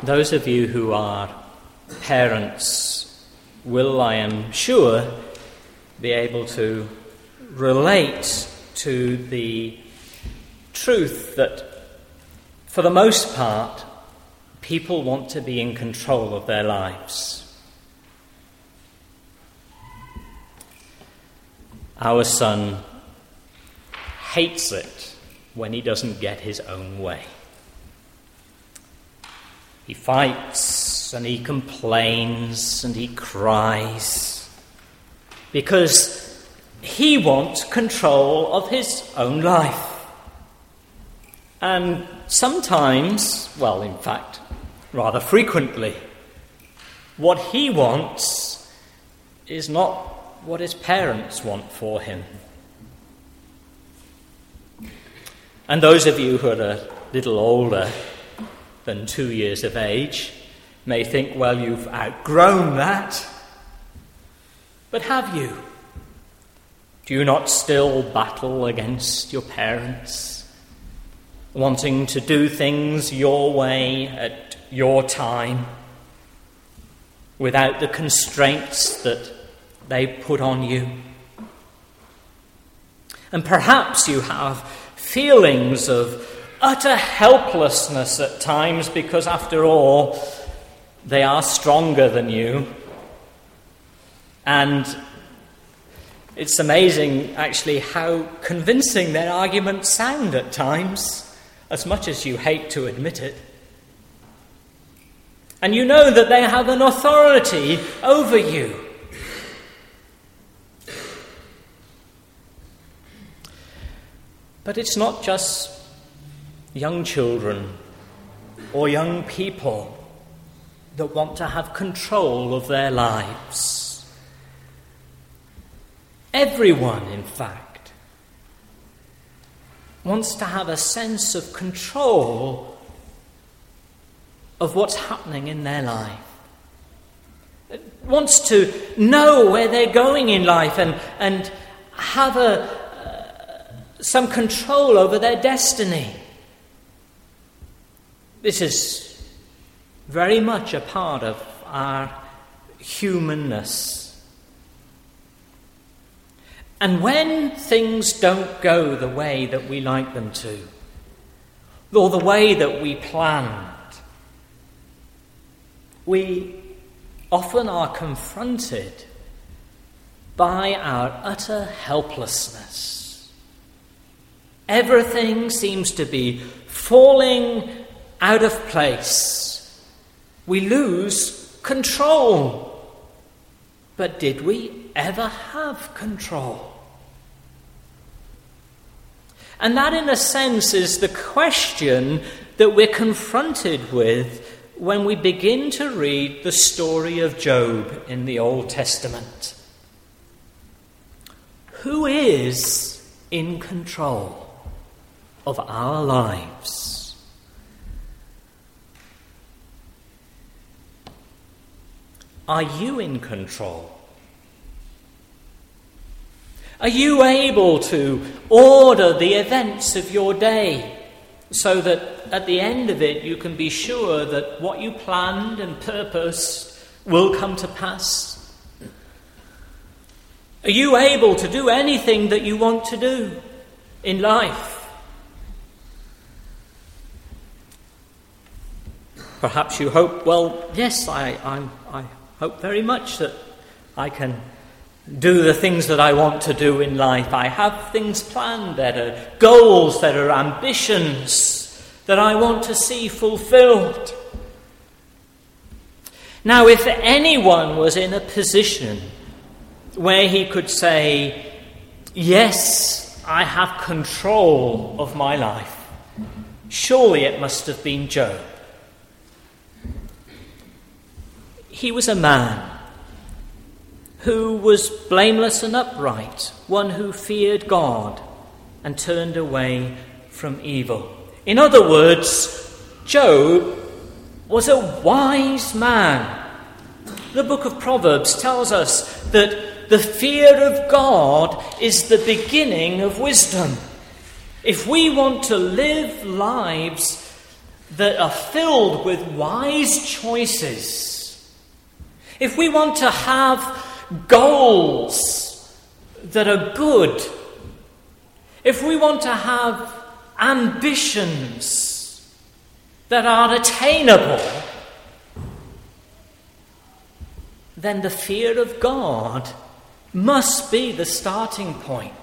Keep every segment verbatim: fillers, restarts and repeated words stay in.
those of you who are parents will, I am sure, be able to relate to the truth that, for the most part, people want to be in control of their lives. Our son hates it when he doesn't get his own way. He fights and he complains and he cries because he wants control of his own life. And sometimes, well, in fact, rather frequently, what he wants is not what his parents want for him. And those of you who are a little older than two years of age may think, well, you've outgrown that. But have you? Do you not still battle against your parents, wanting to do things your way at your time, without the constraints that they put on you? And perhaps you have feelings of utter helplessness at times because, after all, they are stronger than you. And it's amazing, actually, how convincing their arguments sound at times, as much as you hate to admit it. And you know that they have an authority over you. But it's not just young children or young people that want to have control of their lives. Everyone, in fact, wants to have a sense of control of what's happening in their life. Wants to know where they're going in life and, and have a some control over their destiny. This is very much a part of our humanness. And when things don't go the way that we like them to, or the way that we planned, we often are confronted by our utter helplessness. Everything seems to be falling out of place. We lose control. But did we ever have control? And that, in a sense, is the question that we're confronted with when we begin to read the story of Job in the Old Testament. Who is in control of our lives? Are you in control? Are you able to order the events of your day so that at the end of it you can be sure that what you planned and purposed will come to pass? Are you able to do anything that you want to do in life? Perhaps you hope, well, yes, I, I, I hope very much that I can do the things that I want to do in life. I have things planned that are goals, that are ambitions that I want to see fulfilled. Now, if anyone was in a position where he could say, yes, I have control of my life, surely it must have been Job. He was a man who was blameless and upright, one who feared God and turned away from evil. In other words, Job was a wise man. The book of Proverbs tells us that the fear of God is the beginning of wisdom. If we want to live lives that are filled with wise choices, if we want to have goals that are good, if we want to have ambitions that are attainable, then the fear of God must be the starting point.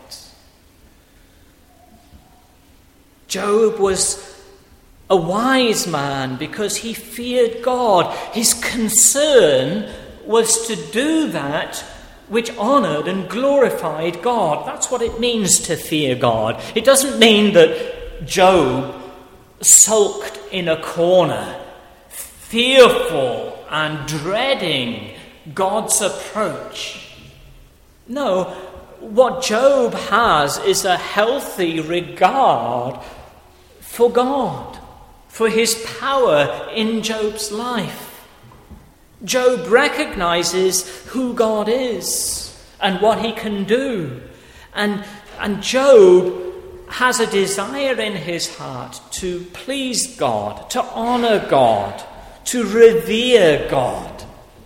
Job was a wise man because he feared God. His concern was to do that which honoured and glorified God. That's what it means to fear God. It doesn't mean that Job sulked in a corner, fearful and dreading God's approach. No, what Job has is a healthy regard for God, for his power in Job's life. Job recognizes who God is and what he can do. And, and Job has a desire in his heart to please God, to honor God, to revere God.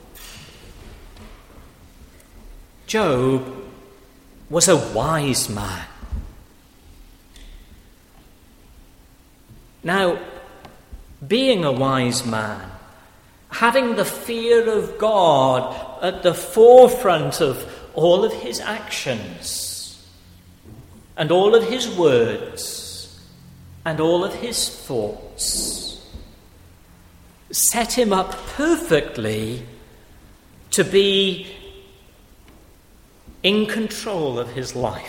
Job was a wise man. Now, being a wise man, having the fear of God at the forefront of all of his actions and all of his words and all of his thoughts, set him up perfectly to be in control of his life.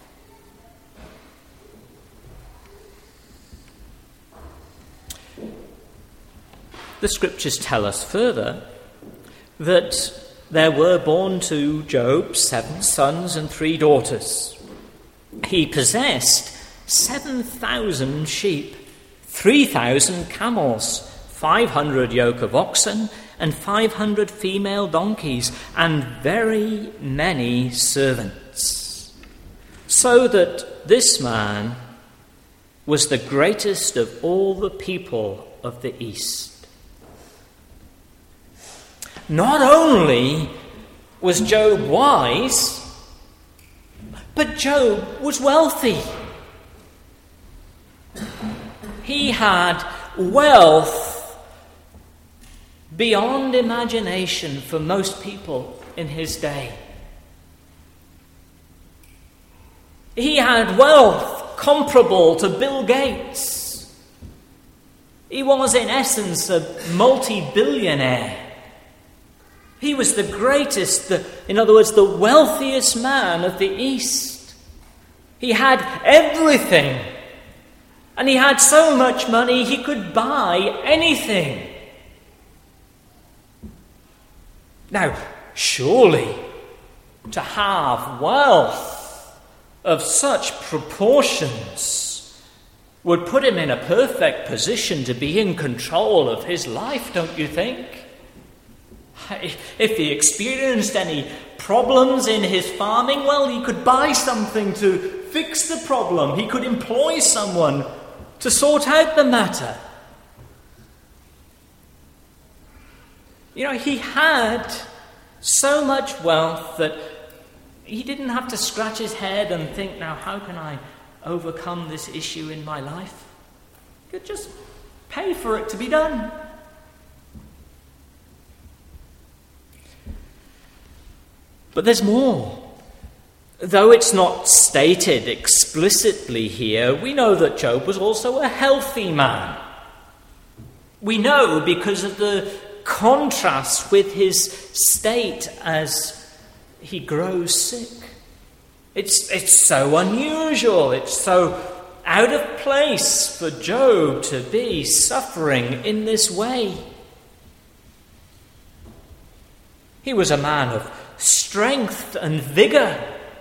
The scriptures tell us further that there were born to Job seven sons and three daughters. He possessed seven thousand sheep, three thousand camels, five hundred yoke of oxen, and five hundred female donkeys, and very many servants. So that this man was the greatest of all the people of the East. Not only was Job wise, but Job was wealthy. He had wealth beyond imagination for most people in his day. He had wealth comparable to Bill Gates. He was, in essence, a multi-billionaire. He was the greatest, the, in other words, the wealthiest man of the East. He had everything. And he had so much money he could buy anything. Now, surely, to have wealth of such proportions would put him in a perfect position to be in control of his life, don't you think? If he experienced any problems in his farming, well, he could buy something to fix the problem. He could employ someone to sort out the matter. You know, he had so much wealth that he didn't have to scratch his head and think, now, how can I overcome this issue in my life? He could just pay for it to be done. But there's more. Though it's not stated explicitly here, we know that Job was also a healthy man. We know because of the contrast with his state as he grows sick. It's, it's so unusual, it's so out of place for Job to be suffering in this way. He was a man of strength and vigour.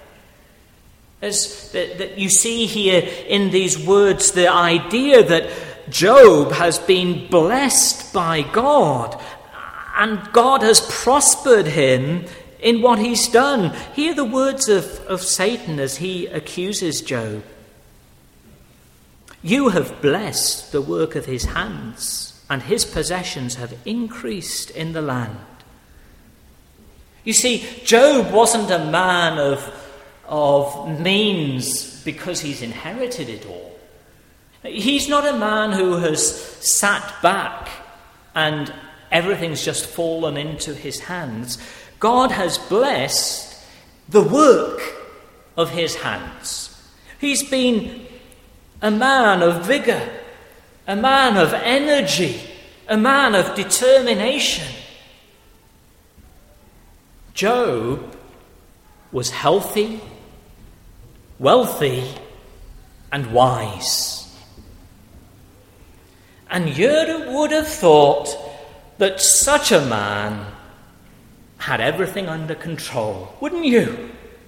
As that, that you see here in these words, the idea that Job has been blessed by God and God has prospered him in what he's done. Hear the words of, of Satan as he accuses Job. You have blessed the work of his hands, and his possessions have increased in the land. You see, Job wasn't a man of, of means because he's inherited it all. He's not a man who has sat back and everything's just fallen into his hands. God has blessed the work of his hands. He's been a man of vigour, a man of energy, a man of determination. Job was healthy, wealthy, and wise. And you would have thought that such a man had everything under control, wouldn't you?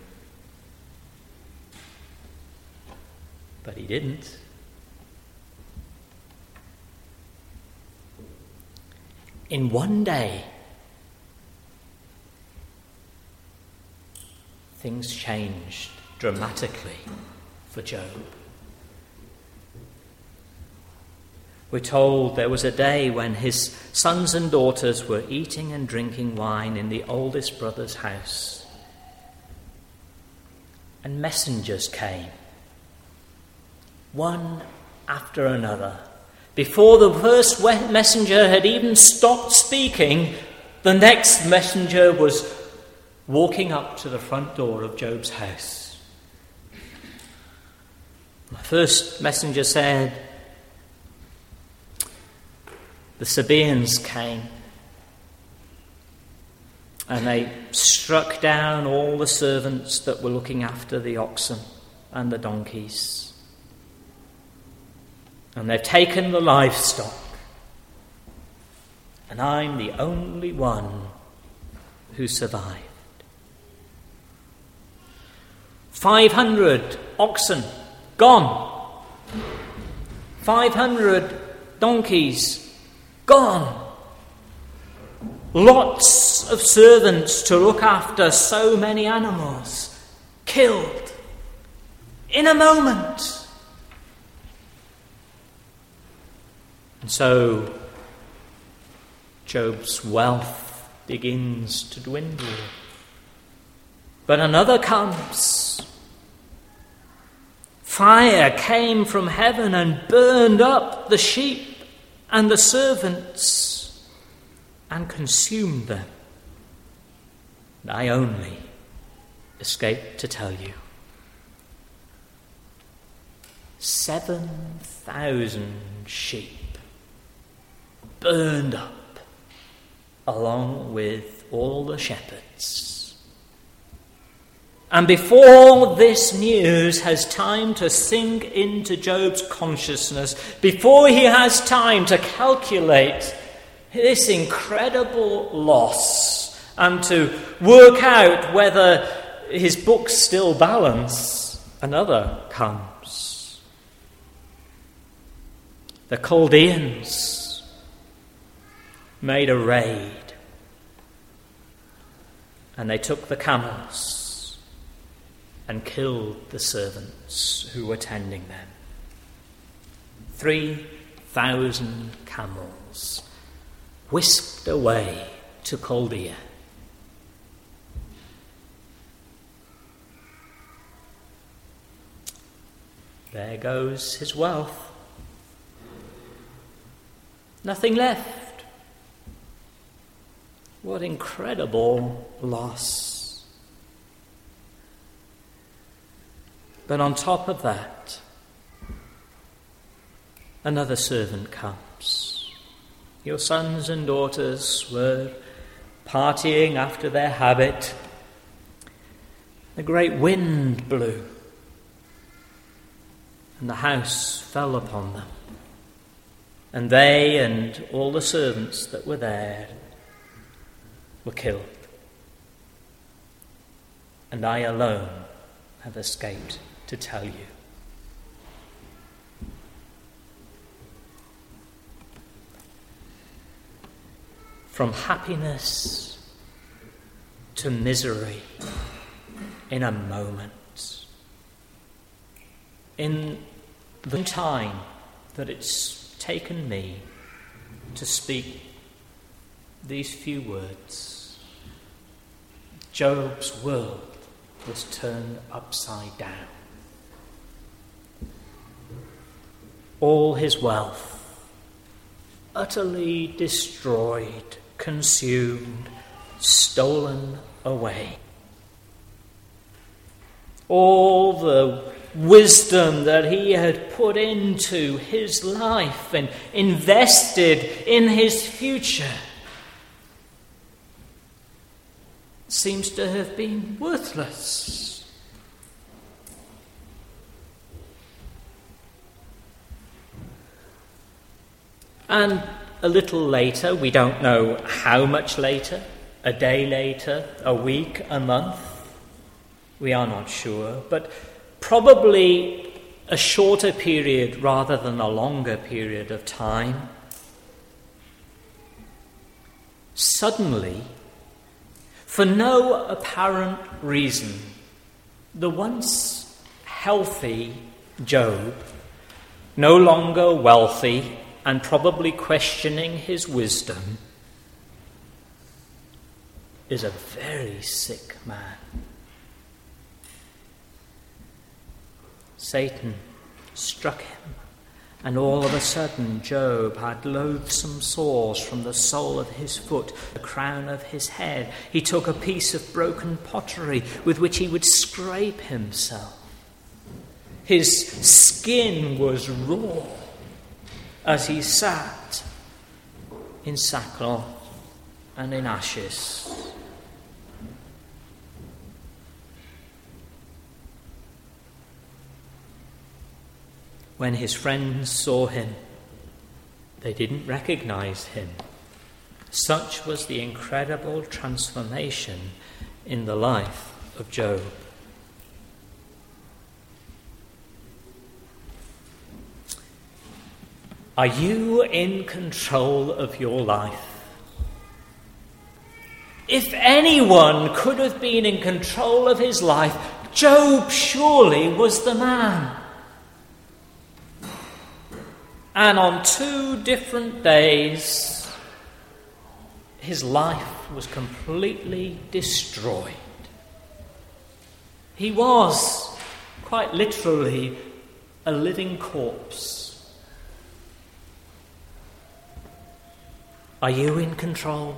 But he didn't. In one day, things changed dramatically for Job. We're told there was a day when his sons and daughters were eating and drinking wine in the oldest brother's house. And messengers came, one after another. Before the first messenger had even stopped speaking, the next messenger was walking up to the front door of Job's house. The first messenger said, the Sabaeans came and they struck down all the servants that were looking after the oxen and the donkeys. And they've taken the livestock. And I'm the only one who survived. Five hundred oxen gone. Five hundred donkeys gone. Lots of servants to look after so many animals killed in a moment. And so Job's wealth begins to dwindle. But another comes. Fire came from heaven and burned up the sheep and the servants and consumed them. And I only escaped to tell you. Seven thousand sheep burned up along with all the shepherds. And before this news has time to sink into Job's consciousness, before he has time to calculate this incredible loss and to work out whether his books still balance, another comes. The Chaldeans made a raid, and they took the camels and killed the servants who were tending them. Three thousand camels whisked away to Chaldea. There goes his wealth. Nothing left. What incredible loss. But on top of that, another servant comes. Your sons and daughters were partying after their habit. A great wind blew, and the house fell upon them. And they and all the servants that were there were killed. And I alone have escaped to tell you. From happiness to misery in a moment. In the time that it's taken me to speak these few words, Job's world was turned upside down. All his wealth utterly destroyed, consumed, stolen away. All the wisdom that he had put into his life and invested in his future seems to have been worthless. And a little later, we don't know how much later, a day later, a week, a month, we are not sure, but probably a shorter period rather than a longer period of time. Suddenly, for no apparent reason, the once healthy Job, no longer wealthy and probably questioning his wisdom, is a very sick man. Satan struck him, and all of a sudden Job had loathsome sores from the sole of his foot, the crown of his head. He took a piece of broken pottery with which he would scrape himself. His skin was raw as he sat in sackcloth and in ashes. When his friends saw him, they didn't recognize him. Such was the incredible transformation in the life of Job. Are you in control of your life? If anyone could have been in control of his life, Job surely was the man. And on two different days, his life was completely destroyed. He was, quite literally, a living corpse. Are you in control?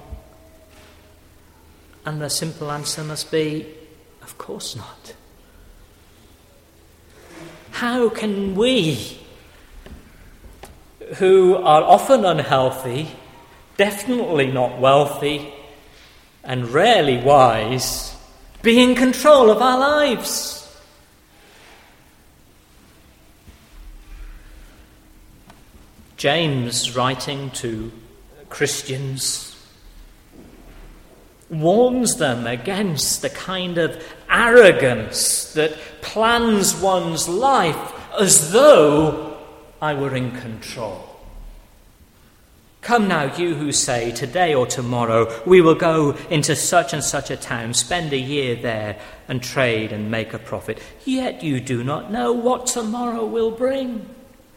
And the simple answer must be, of course not. How can we, who are often unhealthy, definitely not wealthy, and rarely wise, be in control of our lives? James, writing to Christians, warns them against the kind of arrogance that plans one's life as though I were in control. Come now, you who say, today or tomorrow we will go into such and such a town, spend a year there and trade and make a profit. Yet you do not know what tomorrow will bring.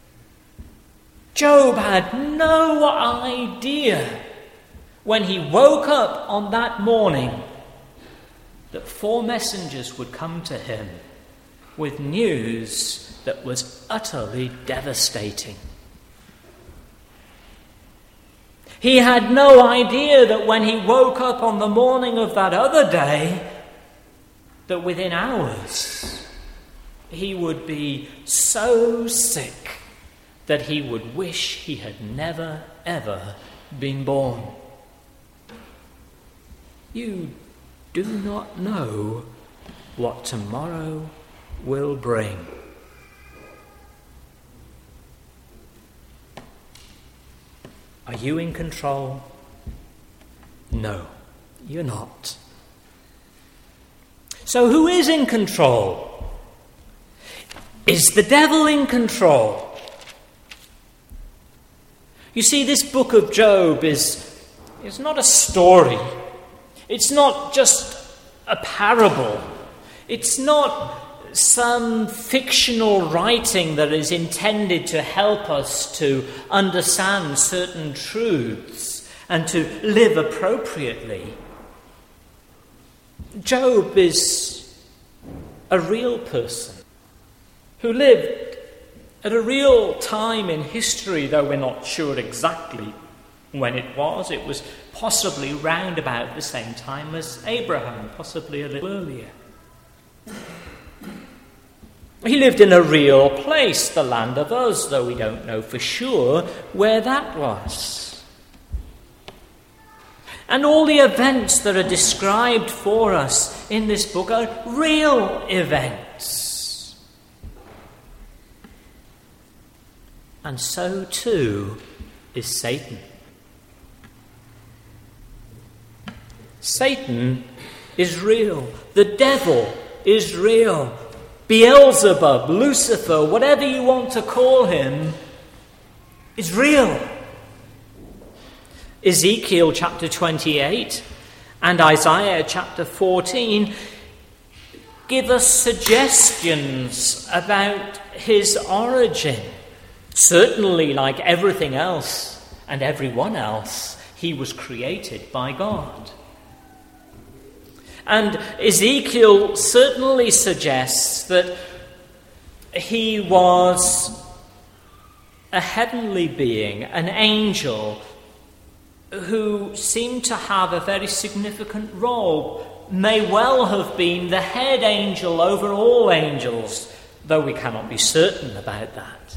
Job had no idea when he woke up on that morning that four messengers would come to him with news that was utterly devastating. He had no idea that when he woke up on the morning of that other day, that within hours he would be so sick that he would wish he had never, ever been born. You do not know what tomorrow will bring. Are you in control? No, you're not. So who is in control? Is the devil in control? You see, this book of Job is, is not a story. It's not just a parable. It's not some fictional writing that is intended to help us to understand certain truths and to live appropriately. Job is a real person who lived at a real time in history, though we're not sure exactly when it was. It was possibly round about the same time as Abraham, possibly a little earlier. He lived in a real place, the land of Uz, though we don't know for sure where that was. And all the events that are described for us in this book are real events. And so too is Satan. Satan is real. The devil is real. Beelzebub, Lucifer, whatever you want to call him, is real. Ezekiel chapter twenty-eight and Isaiah chapter fourteen give us suggestions about his origin. Certainly, like everything else and everyone else, he was created by God. And Ezekiel certainly suggests that he was a heavenly being, an angel, who seemed to have a very significant role, may well have been the head angel over all angels, though we cannot be certain about that.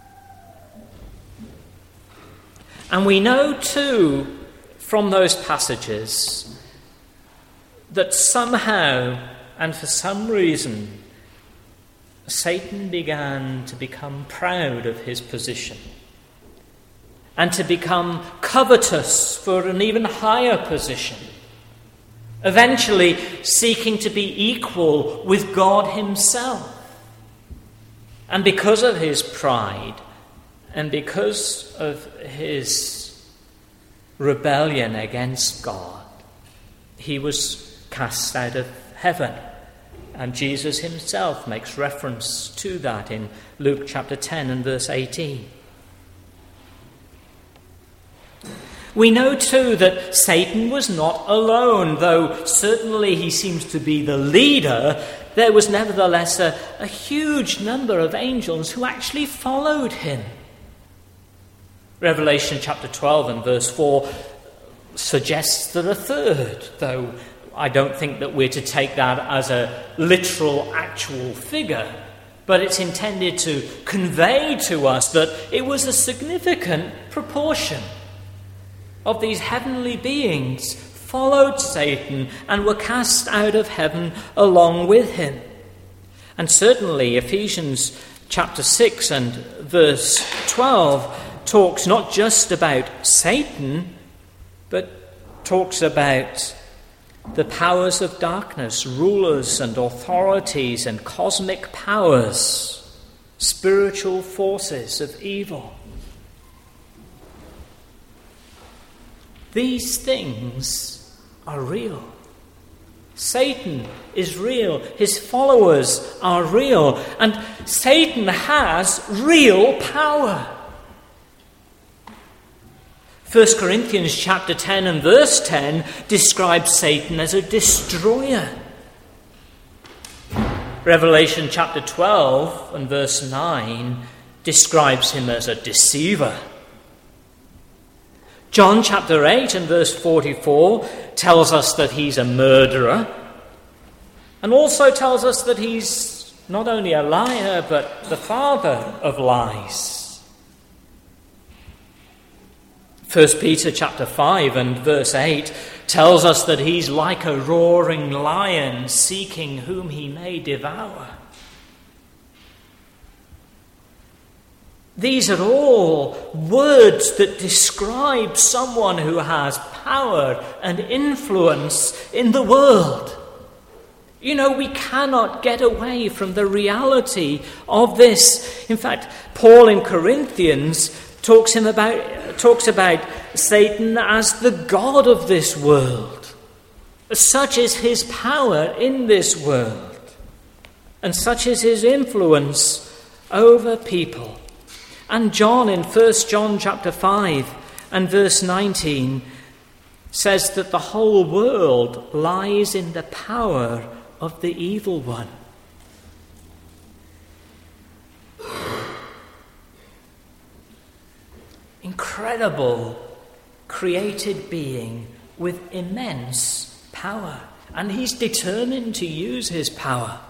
And we know too from those passages that somehow and for some reason Satan began to become proud of his position and to become covetous for an even higher position, eventually seeking to be equal with God himself. And because of his pride and because of his rebellion against God, he was cast out of heaven. And Jesus himself makes reference to that in Luke chapter ten and verse eighteen. We know too that Satan was not alone, though certainly he seems to be the leader. There was nevertheless a, a huge number of angels who actually followed him. Revelation chapter twelve and verse four suggests that a third, though I don't think that we're to take that as a literal, actual figure, but it's intended to convey to us that it was a significant proportion of these heavenly beings followed Satan and were cast out of heaven along with him. And certainly Ephesians chapter six and verse twelve talks not just about Satan, but talks about the powers of darkness, rulers and authorities and cosmic powers, spiritual forces of evil. These things are real. Satan is real. His followers are real. And Satan has real power. First Corinthians chapter ten and verse ten describes Satan as a destroyer. Revelation chapter twelve and verse nine describes him as a deceiver. John chapter eight and verse forty-four tells us that he's a murderer, and also tells us that he's not only a liar, but the father of lies. First Peter chapter five and verse eight tells us that he's like a roaring lion seeking whom he may devour. These are all words that describe someone who has power and influence in the world. You know, we cannot get away from the reality of this. In fact, Paul in Corinthians talks him about talks about Satan as the god of this world. Such is his power in this world. And such is his influence over people. And John in First John chapter five and verse nineteen says that the whole world lies in the power of the evil one. Incredible created being with immense power, and he's determined to use his power.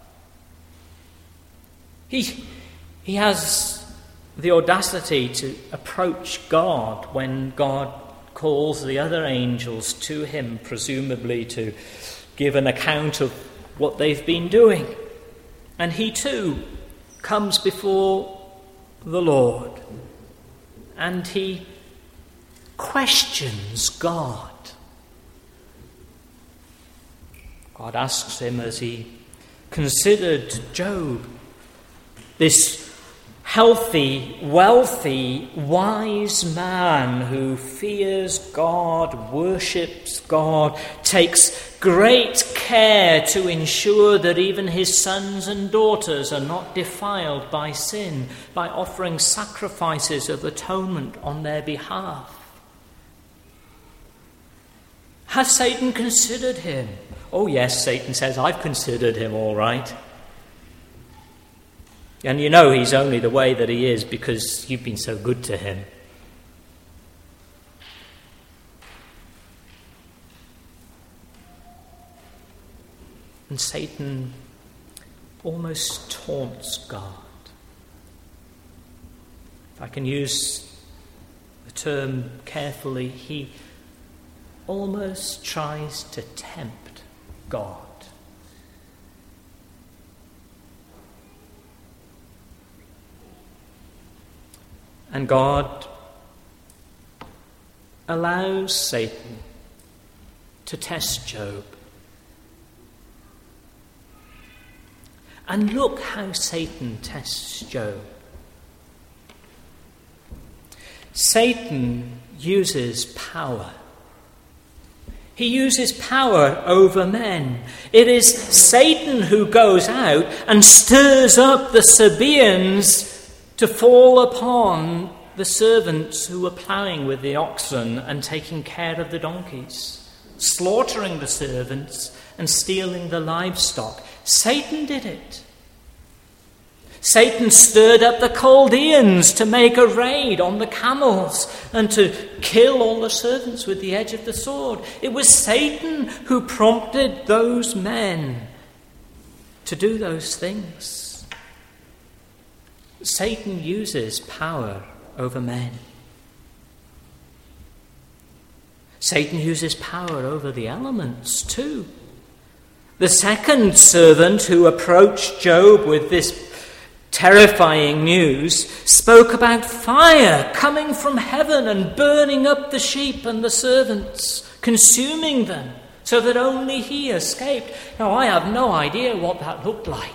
He, he has the audacity to approach God when God calls the other angels to him, presumably to give an account of what they've been doing. And he too comes before the Lord, and he questions God. God asks him, as he considered Job, this healthy, wealthy, wise man who fears God, worships God, takes great care to ensure that even his sons and daughters are not defiled by sin, by offering sacrifices of atonement on their behalf. Has Satan considered him? Oh yes, Satan says, I've considered him all right. And you know he's only the way that he is because you've been so good to him. And Satan almost taunts God. If I can use the term carefully, he almost tries to tempt God. And God allows Satan to test Job. And look how Satan tests Job. Satan uses power. He uses power over men. It is Satan who goes out and stirs up the Sabaeans to fall upon the servants who were ploughing with the oxen and taking care of the donkeys, slaughtering the servants and stealing the livestock. Satan did it. Satan stirred up the Chaldeans to make a raid on the camels and to kill all the servants with the edge of the sword. It was Satan who prompted those men to do those things. Satan uses power over men. Satan uses power over the elements too. The second servant who approached Job with this terrifying news spoke about fire coming from heaven and burning up the sheep and the servants, consuming them so that only he escaped. Now, I have no idea what that looked like.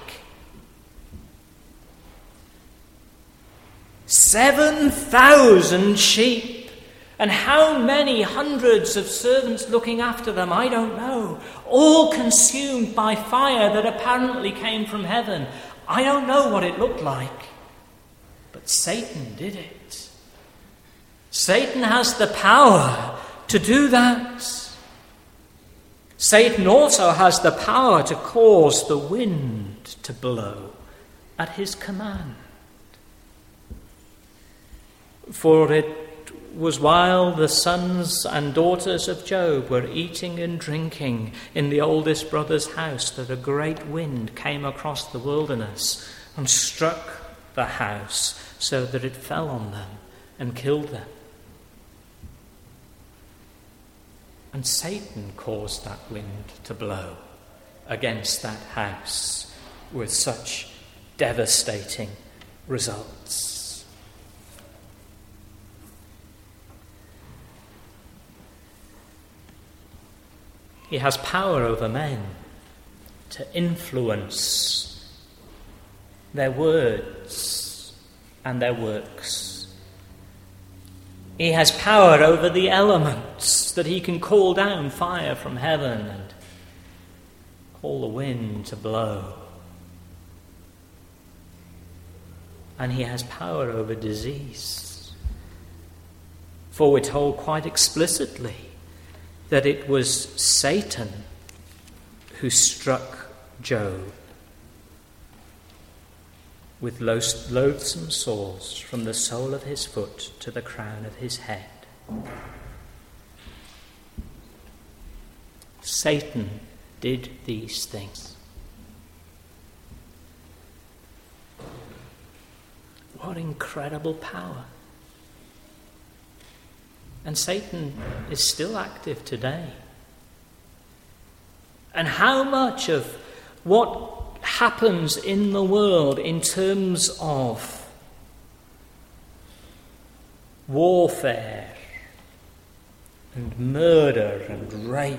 Seven thousand sheep, and how many hundreds of servants looking after them, I don't know, all consumed by fire that apparently came from heaven. I don't know what it looked like, but Satan did it. Satan has the power to do that. Satan also has the power to cause the wind to blow at his command. For it was while the sons and daughters of Job were eating and drinking in the oldest brother's house that a great wind came across the wilderness and struck the house so that it fell on them and killed them. And Satan caused that wind to blow against that house with such devastating results. He has power over men to influence their words and their works. He has power over the elements, that he can call down fire from heaven and call the wind to blow. and he has power over disease. For we're told quite explicitly that it was Satan who struck Job with loathsome sores from the sole of his foot to the crown of his head. Satan did these things. What incredible power. And Satan is still active today. And how much of what happens in the world in terms of warfare and murder and rape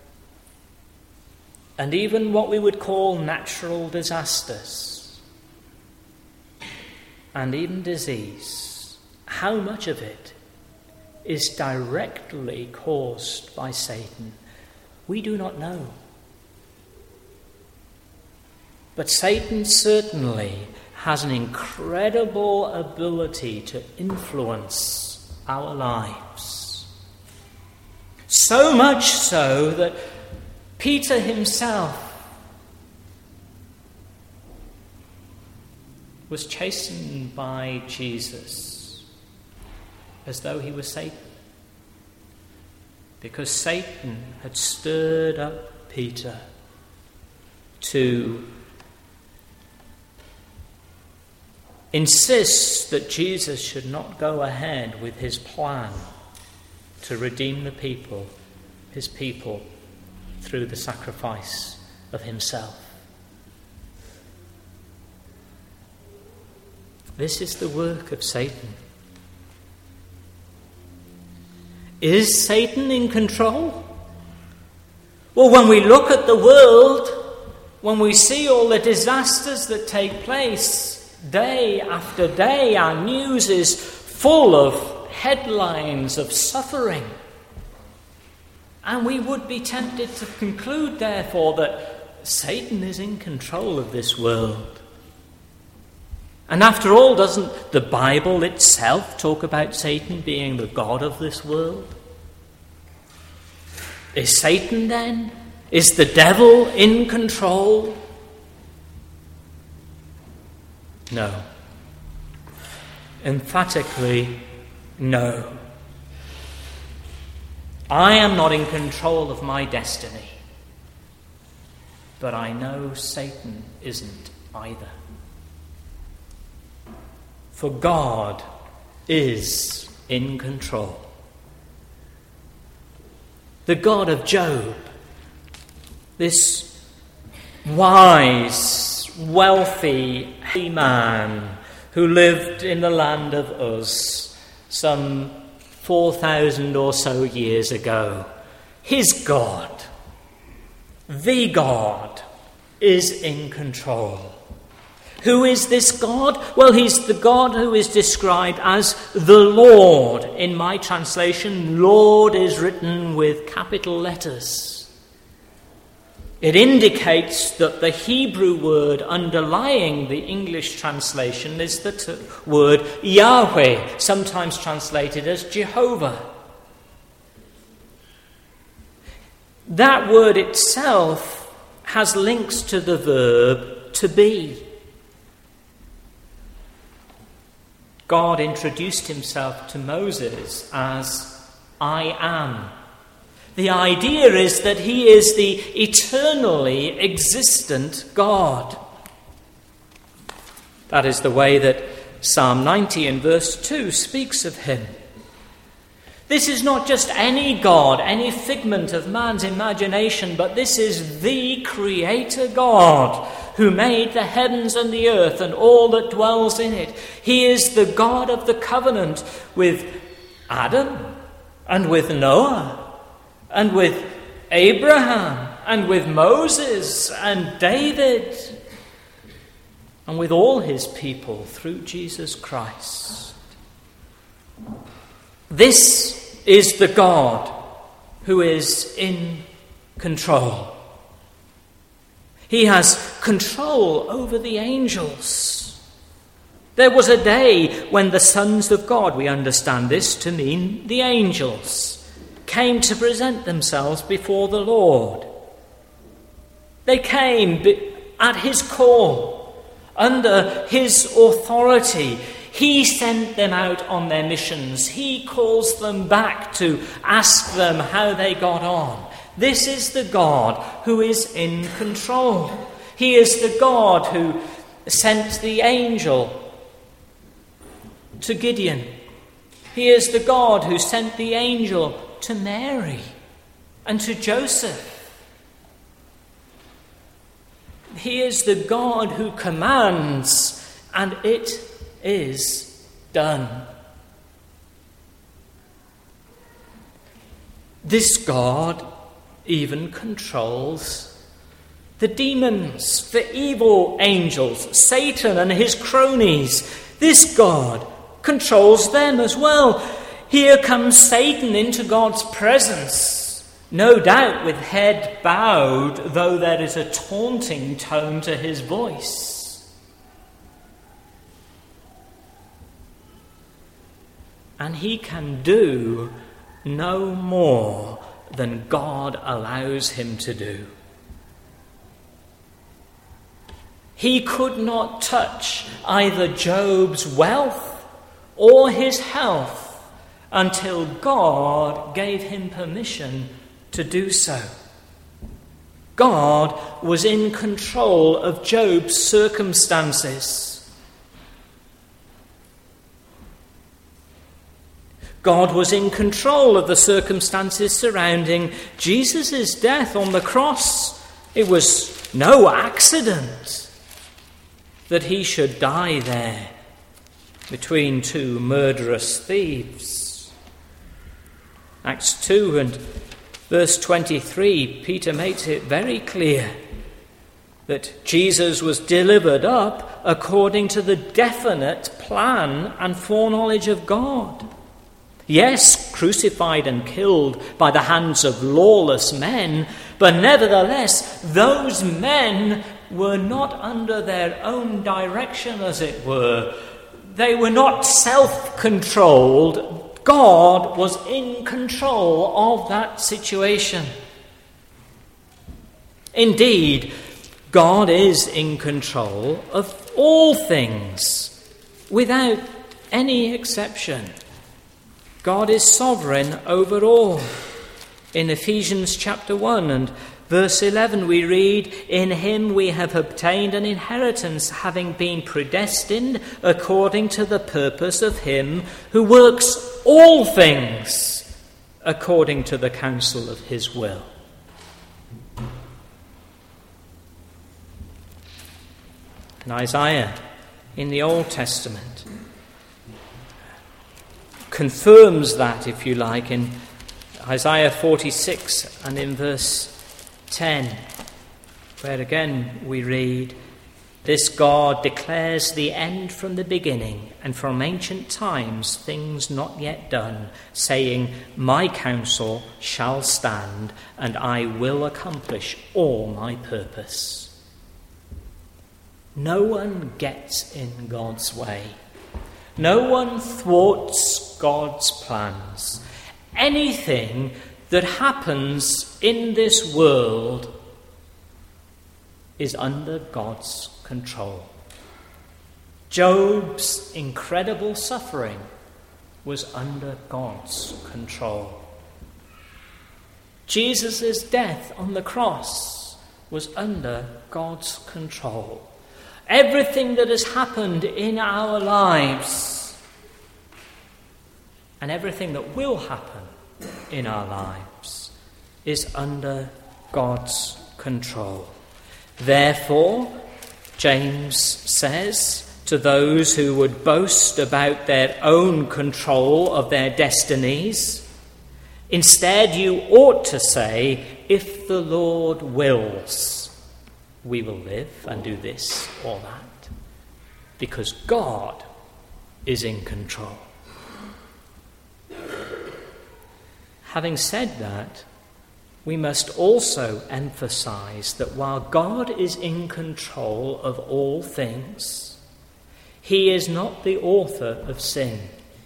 and even what we would call natural disasters and even disease, how much of it is directly caused by Satan, we do not know. But Satan certainly has an incredible ability to influence our lives. So much so that Peter himself was chastened by Jesus as though he was Satan, because Satan had stirred up Peter to insist that Jesus should not go ahead with his plan to redeem the people, his people, through the sacrifice of himself. This is the work of Satan. Is Satan in control? Well, when we look at the world, when we see all the disasters that take place, day after day, our news is full of headlines of suffering. And we would be tempted to conclude, therefore, that Satan is in control of this world. And after all, doesn't the Bible itself talk about Satan being the god of this world? Is Satan, then, is the devil in control? No. Emphatically, no. I am not in control of my destiny, but I know Satan isn't either. For God is in control. The God of Job, this wise, wealthy man who lived in the land of Uz some four thousand or so years ago, his God, the God, is in control. Who is this God? Well, he's the God who is described as the Lord. In my translation, Lord is written with capital letters. It indicates that the Hebrew word underlying the English translation is the t- word Yahweh, sometimes translated as Jehovah. That word itself has links to the verb to be. God introduced himself to Moses as I am. The idea is that he is the eternally existent God. That is the way that Psalm ninety in verse two speaks of him. This is not just any God, any figment of man's imagination, but this is the Creator God who made the heavens and the earth and all that dwells in it. He is the God of the covenant with Adam and with Noah and with Abraham and with Moses and David and with all his people through Jesus Christ. This is the God who is in control. He has control over the angels. There was a day when the sons of God, we understand this to mean the angels, came to present themselves before the Lord. They came at his call, under his authority. He sent them out on their missions. He calls them back to ask them how they got on. This is the God who is in control. He is the God who sent the angel to Gideon. He is the God who sent the angel to Mary and to Joseph. He is the God who commands, and it is done. This God even controls the demons, the evil angels, Satan and his cronies. This God controls them as well. Here comes Satan into God's presence, no doubt with head bowed, though there is a taunting tone to his voice. And he can do no more than God allows him to do. He could not touch either Job's wealth or his health until God gave him permission to do so. God was in control of Job's circumstances. God was in control of the circumstances surrounding Jesus' death on the cross. It was no accident that he should die there between two murderous thieves. Acts two and verse twenty-three, Peter makes it very clear that Jesus was delivered up according to the definite plan and foreknowledge of God. Yes, crucified and killed by the hands of lawless men, but nevertheless, those men were not under their own direction, as it were. They were not self-controlled. God was in control of that situation. Indeed, God is in control of all things, without any exception. God is sovereign over all. In Ephesians chapter one and verse eleven we read, "In him we have obtained an inheritance, having been predestined according to the purpose of him who works all things according to the counsel of his will." And Isaiah in the Old Testament confirms that, if you like, in Isaiah forty-six and in verse ten, where again we read, "This God declares the end from the beginning, and from ancient times things not yet done, saying, my counsel shall stand, and I will accomplish all my purpose." No one gets in God's way. No one thwarts God's plans. Anything that happens in this world is under God's control. Job's incredible suffering was under God's control. Jesus' death on the cross was under God's control. Everything that has happened in our lives and everything that will happen in our lives is under God's control. Therefore, James says to those who would boast about their own control of their destinies, instead you ought to say, "If the Lord wills, we will live and do this or that," because God is in control. Having said that, we must also emphasize that while God is in control of all things, He is not the author of sin.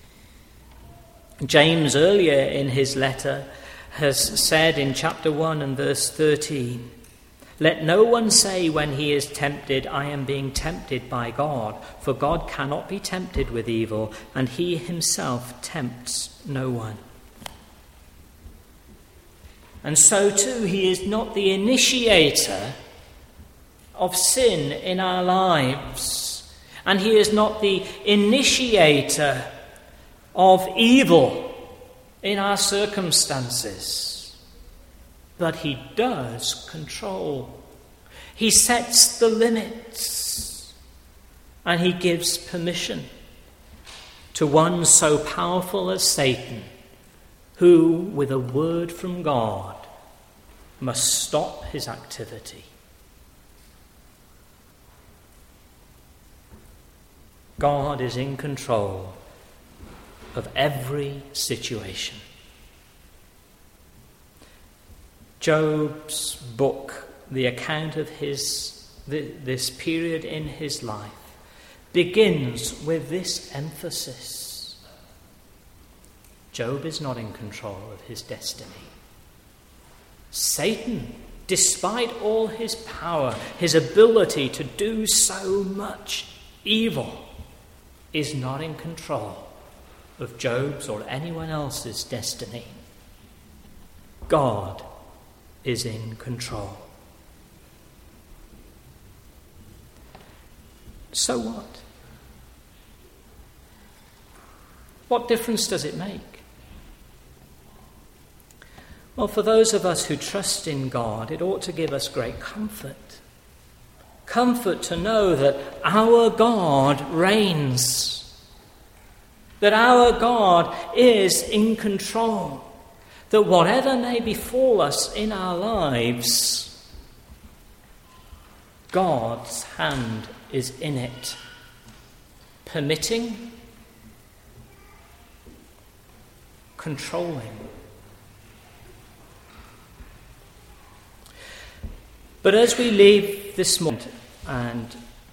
James, earlier in his letter, has said in chapter one and verse thirteen, "Let no one say when he is tempted, 'I am being tempted by God,' for God cannot be tempted with evil, and he himself tempts no one." And so too, he is not the initiator of sin in our lives, and he is not the initiator of evil in our circumstances, but he does control. He sets the limits, and he gives permission to one so powerful as Satan, who, with a word from God, must stop his activity. God is in control of every situation. Job's book, the account of his this period in his life, begins with this emphasis: Job is not in control of his destiny. Satan, despite all his power, his ability to do so much evil, is not in control of Job's or anyone else's destiny. God is in control. So what? What difference does it make? Well, for those of us who trust in God, it ought to give us great comfort. Comfort to know that our God reigns, that our God is in control, that whatever may befall us in our lives, God's hand is in it, permitting, controlling. But as we leave this morning and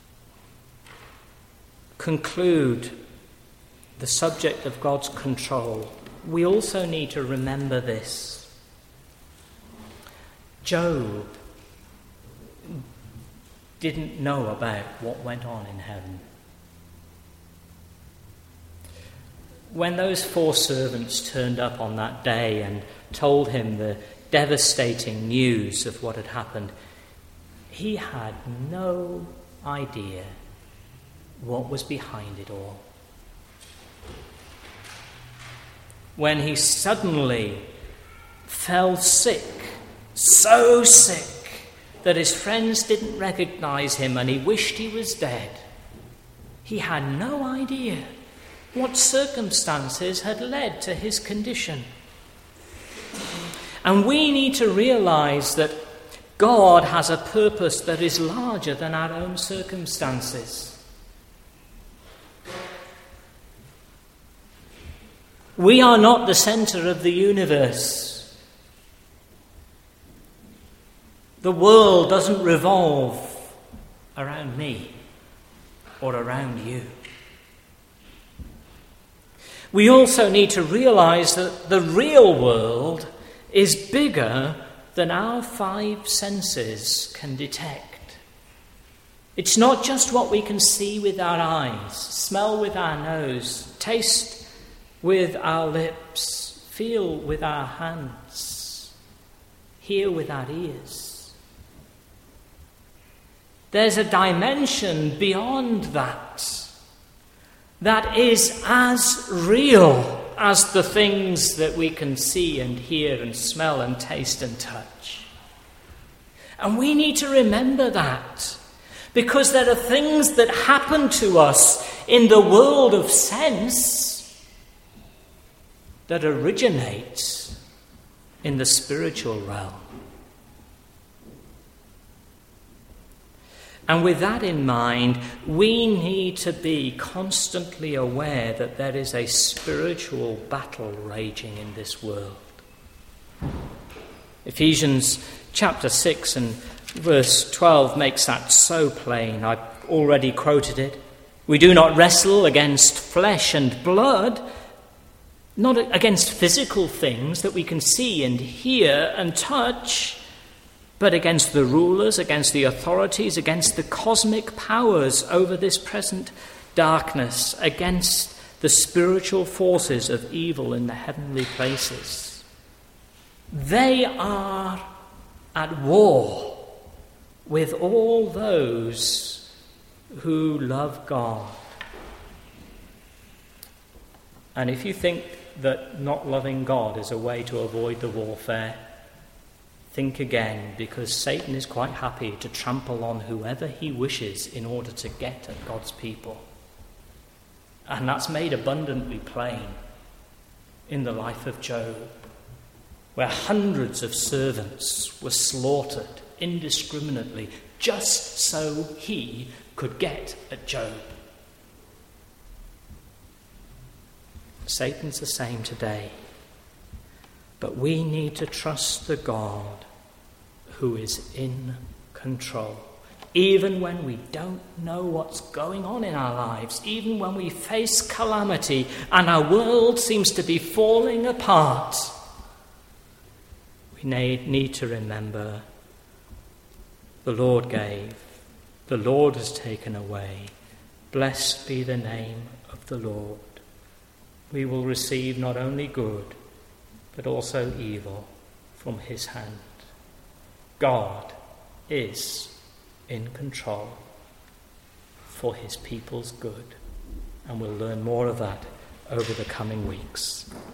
conclude the subject of God's control, we also need to remember this. Job didn't know about what went on in heaven. When those four servants turned up on that day and told him the devastating news of what had happened, he had no idea what was behind it all. When he suddenly fell sick, so sick that his friends didn't recognize him and he wished he was dead, he had no idea what circumstances had led to his condition. And we need to realize that God has a purpose that is larger than our own circumstances. We are not the center of the universe. The world doesn't revolve around me or around you. We also need to realize that the real world is bigger than our five senses can detect. It's not just what we can see with our eyes, smell with our nose, taste with our lips, feel with our hands, hear with our ears. There's a dimension beyond that that is as real as the things that we can see and hear and smell and taste and touch. And we need to remember that, because there are things that happen to us in the world of sense that originate in the spiritual realm. And with that in mind, we need to be constantly aware that there is a spiritual battle raging in this world. Ephesians chapter six and verse twelve makes that so plain. I've already quoted it. We do not wrestle against flesh and blood, not against physical things that we can see and hear and touch, but against the rulers, against the authorities, against the cosmic powers over this present darkness, against the spiritual forces of evil in the heavenly places. They are at war with all those who love God. And if you think that not loving God is a way to avoid the warfare, think again, because Satan is quite happy to trample on whoever he wishes in order to get at God's people. And that's made abundantly plain in the life of Job, where hundreds of servants were slaughtered indiscriminately just so he could get at Job. Satan's the same today. But we need to trust the God who is in control. Even when we don't know what's going on in our lives, even when we face calamity and our world seems to be falling apart, we need to remember the Lord gave, the Lord has taken away. Blessed be the name of the Lord. We will receive not only good, but also evil from his hand. God is in control for his people's good. And we'll learn more of that over the coming weeks.